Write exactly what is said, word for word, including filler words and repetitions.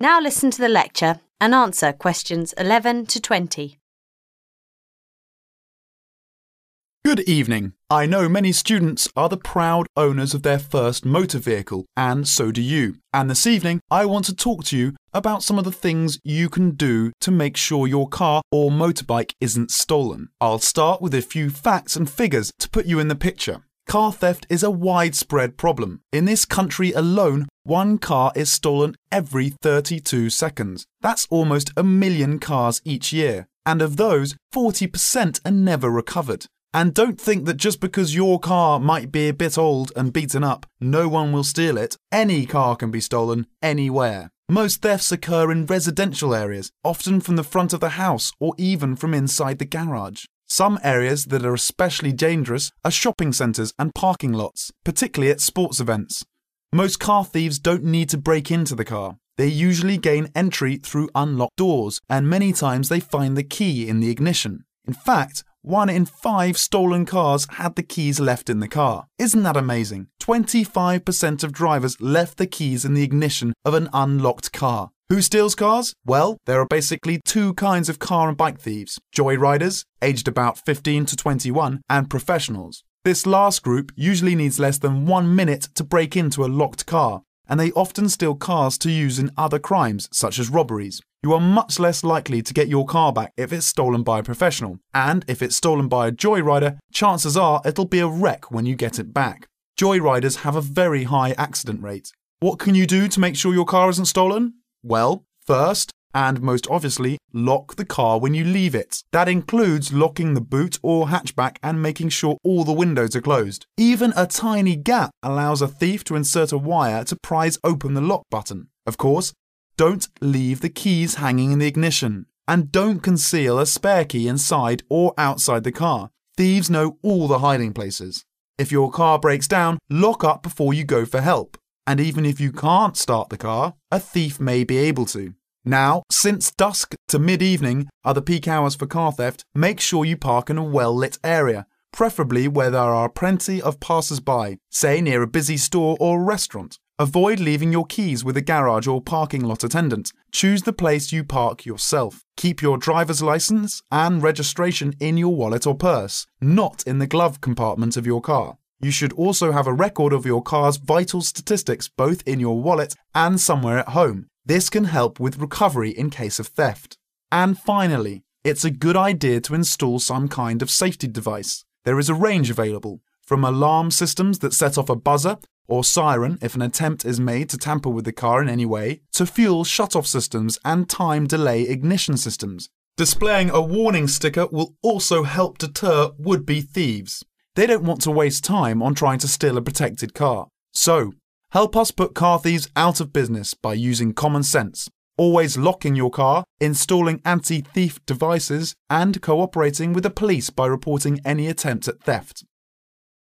Now listen to the lecture and answer questions eleven to twenty. Good evening. I know many students are the proud owners of their first motor vehicle, and so do you. And this evening, I want to talk to you about some of the things you can do to make sure your car or motorbike isn't stolen. I'll start with a few facts and figures to put you in the picture. Car theft is a widespread problem. In this country alone, one car is stolen every thirty-two seconds. That's almost a million cars each year. And of those, forty percent are never recovered. And don't think that just because your car might be a bit old and beaten up, no one will steal it. Any car can be stolen anywhere. Most thefts occur in residential areas, often from the front of the house or even from inside the garage. Some areas that are especially dangerous are shopping centres and parking lots, particularly at sports events. Most car thieves don't need to break into the car. They usually gain entry through unlocked doors, and many times they find the key in the ignition. In fact, one in five stolen cars had the keys left in the car. Isn't that amazing? twenty-five percent of drivers left the keys in the ignition of an unlocked car. Who steals cars? Well, there are basically two kinds of car and bike thieves: joyriders, aged about fifteen to twenty-one, and professionals. This last group usually needs less than one minute to break into a locked car, and they often steal cars to use in other crimes, such as robberies. You are much less likely to get your car back if it's stolen by a professional, and if it's stolen by a joyrider, chances are it'll be a wreck when you get it back. Joyriders have a very high accident rate. What can you do to make sure your car isn't stolen? Well, first, and most obviously, lock the car when you leave it. That includes locking the boot or hatchback and making sure all the windows are closed. Even a tiny gap allows a thief to insert a wire to prise open the lock button. Of course, don't leave the keys hanging in the ignition. And don't conceal a spare key inside or outside the car. Thieves know all the hiding places. If your car breaks down, lock up before you go for help. And even if you can't start the car, a thief may be able to. Now, since dusk to mid-evening are the peak hours for car theft, make sure you park in a well-lit area, preferably where there are plenty of passers-by, say near a busy store or restaurant. Avoid leaving your keys with a garage or parking lot attendant. Choose the place you park yourself. Keep your driver's license and registration in your wallet or purse, not in the glove compartment of your car. You should also have a record of your car's vital statistics both in your wallet and somewhere at home. This can help with recovery in case of theft. And finally, it's a good idea to install some kind of safety device. There is a range available, from alarm systems that set off a buzzer or siren if an attempt is made to tamper with the car in any way, to fuel shut-off systems and time delay ignition systems. Displaying a warning sticker will also help deter would-be thieves. They don't want to waste time on trying to steal a protected car. So, help us put car thieves out of business by using common sense, always locking your car, installing anti-thief devices, and cooperating with the police by reporting any attempt at theft.